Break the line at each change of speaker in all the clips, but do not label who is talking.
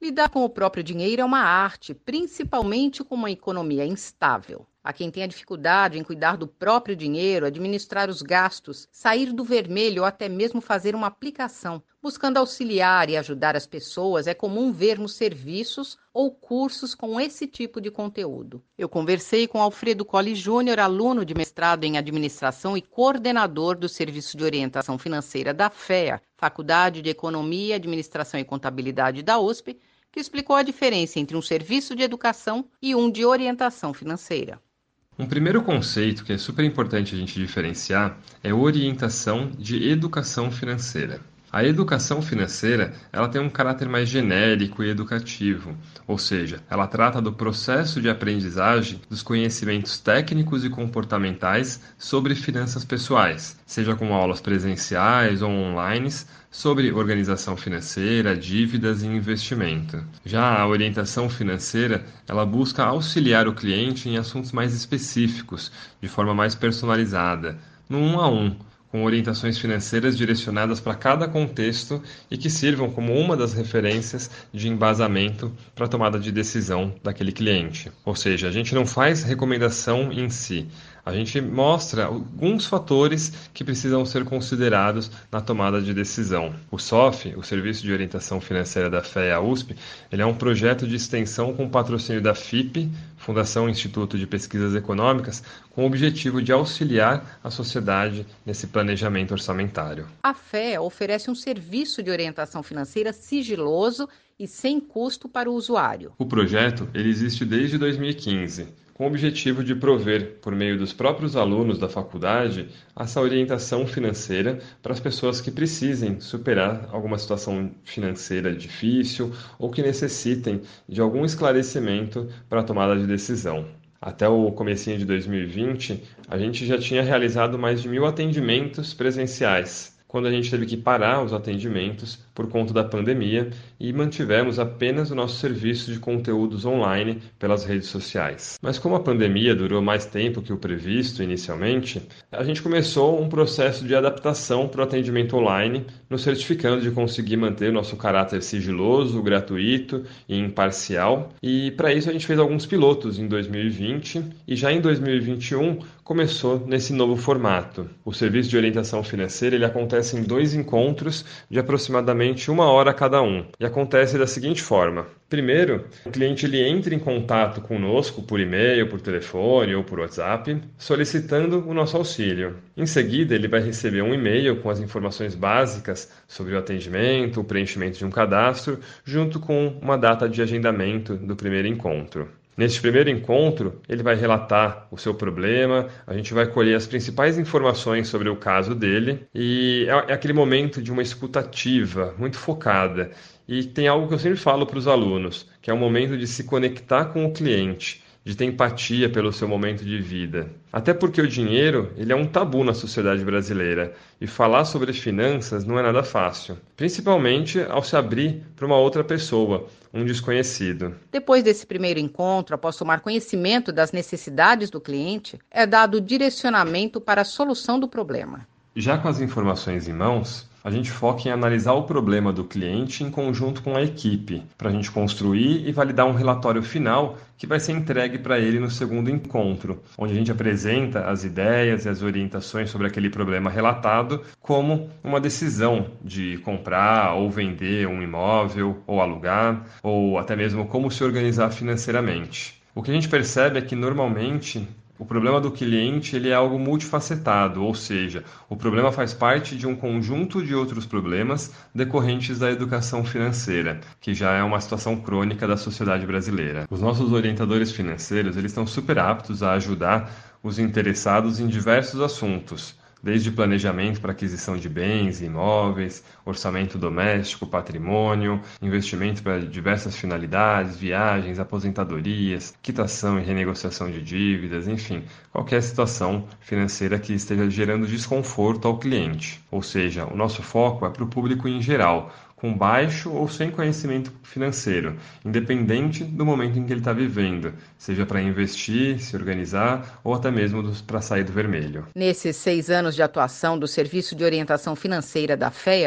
Lidar com o próprio dinheiro é uma arte, principalmente com uma economia instável. Há quem tenha dificuldade em cuidar do próprio dinheiro, administrar os gastos, sair do vermelho ou até mesmo fazer uma aplicação. Buscando auxiliar e ajudar as pessoas, é comum vermos serviços ou cursos com esse tipo de conteúdo. Eu conversei com Alfredo Colli Júnior, aluno de mestrado em administração e coordenador do Serviço de Orientação Financeira da FEA, Faculdade de Economia, Administração e Contabilidade da USP, que explicou a diferença entre um serviço de educação e um de orientação financeira.
Um primeiro conceito que é super importante a gente diferenciar é orientação de educação financeira. A educação financeira, ela tem um caráter mais genérico e educativo, ou seja, ela trata do processo de aprendizagem dos conhecimentos técnicos e comportamentais sobre finanças pessoais, seja com aulas presenciais ou online, sobre organização financeira, dívidas e investimento. Já a orientação financeira, ela busca auxiliar o cliente em assuntos mais específicos, de forma mais personalizada, no 1 a 1, com orientações financeiras direcionadas para cada contexto e que sirvam como uma das referências de embasamento para a tomada de decisão daquele cliente. Ou seja, a gente não faz recomendação em si, a gente mostra alguns fatores que precisam ser considerados na tomada de decisão. O SOF, o Serviço de Orientação Financeira da FEA-USP, ele é um projeto de extensão com patrocínio da FIP, Fundação Instituto de Pesquisas Econômicas, com o objetivo de auxiliar a sociedade nesse planejamento orçamentário.
A FEA oferece um serviço de orientação financeira sigiloso e sem custo para o usuário.
O projeto ele existe desde 2015, com o objetivo de prover, por meio dos próprios alunos da faculdade, essa orientação financeira para as pessoas que precisem superar alguma situação financeira difícil ou que necessitem de algum esclarecimento para a tomada de decisão. Até o comecinho de 2020, a gente já tinha realizado mais de 1.000 atendimentos presenciais, quando a gente teve que parar os atendimentos por conta da pandemia e mantivemos apenas o nosso serviço de conteúdos online pelas redes sociais. Mas como a pandemia durou mais tempo que o previsto inicialmente, a gente começou um processo de adaptação para o atendimento online, nos certificando de conseguir manter o nosso caráter sigiloso, gratuito e imparcial. E para isso a gente fez alguns pilotos em 2020 e já em 2021 começou nesse novo formato. O serviço de orientação financeira ele acontece em 2 encontros de aproximadamente 1 hora cada um. E acontece da seguinte forma. Primeiro, o cliente ele entra em contato conosco por e-mail, por telefone ou por WhatsApp, solicitando o nosso auxílio. Em seguida, ele vai receber um e-mail com as informações básicas sobre o atendimento, o preenchimento de um cadastro, junto com uma data de agendamento do primeiro encontro. Neste primeiro encontro, ele vai relatar o seu problema, a gente vai colher as principais informações sobre o caso dele e é aquele momento de uma escuta ativa, muito focada. E tem algo que eu sempre falo para os alunos, que é o momento de se conectar com o cliente, de ter empatia pelo seu momento de vida. Até porque o dinheiro ele é um tabu na sociedade brasileira e falar sobre finanças não é nada fácil, principalmente ao se abrir para uma outra pessoa, um desconhecido.
Depois desse primeiro encontro, após tomar conhecimento das necessidades do cliente, é dado direcionamento para a solução do problema.
Já com as informações em mãos, a gente foca em analisar o problema do cliente em conjunto com a equipe, para a gente construir e validar um relatório final que vai ser entregue para ele no segundo encontro, onde a gente apresenta as ideias e as orientações sobre aquele problema relatado, como uma decisão de comprar ou vender um imóvel, ou alugar, ou até mesmo como se organizar financeiramente. O que a gente percebe é que normalmente o problema do cliente ele é algo multifacetado, ou seja, o problema faz parte de um conjunto de outros problemas decorrentes da educação financeira, que já é uma situação crônica da sociedade brasileira. Os nossos orientadores financeiros eles estão super aptos a ajudar os interessados em diversos assuntos, desde planejamento para aquisição de bens e imóveis, orçamento doméstico, patrimônio, investimento para diversas finalidades, viagens, aposentadorias, quitação e renegociação de dívidas, enfim, qualquer situação financeira que esteja gerando desconforto ao cliente. Ou seja, o nosso foco é para o público em geral, com baixo ou sem conhecimento financeiro, independente do momento em que ele está vivendo, seja para investir, se organizar ou até mesmo para sair do vermelho.
Nesses 6 anos de atuação do Serviço de Orientação Financeira da FEA,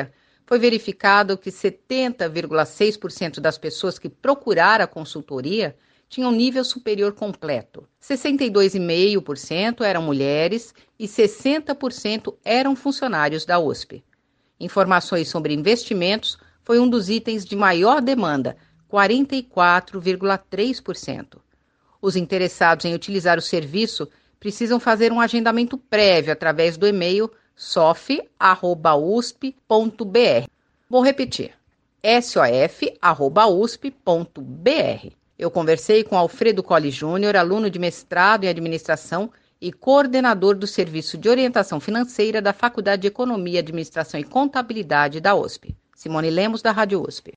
Foi verificado que 70,6% das pessoas que procuraram a consultoria tinham nível superior completo. 62,5% eram mulheres e 60% eram funcionários da USP. Informações sobre investimentos foi um dos itens de maior demanda, 44,3%. Os interessados em utilizar o serviço precisam fazer um agendamento prévio através do e-mail sof@usp.br. Vou repetir, sof@usp.br. Eu conversei com Alfredo Colli Júnior, aluno de mestrado em administração e coordenador do Serviço de Orientação Financeira da Faculdade de Economia, Administração e Contabilidade da USP. Simone Lemos, da Rádio USP.